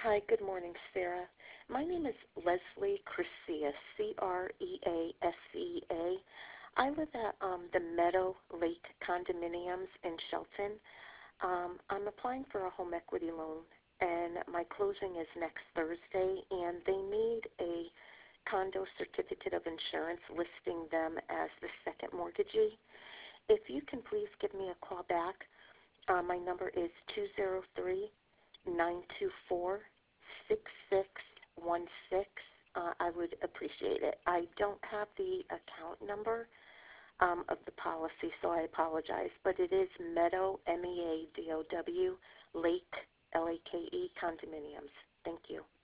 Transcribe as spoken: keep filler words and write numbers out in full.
Hi, good morning, Sarah. My name is Leslie Crescia, C R E A S C E A. I live at um, the Meadow Lake Condominiums in Shelton. Um, I'm applying for a home equity loan, and my closing is next Thursday, and they need a condo certificate of insurance listing them as the second mortgagee. If you can please give me a call back, uh, my number is two zero three, nine two four, six six one six. Uh, I would appreciate it. I don't have the account number um, of the policy, so I apologize, but it is Meadow, M E A D O W, Lake, L A K E, condominiums. Thank you.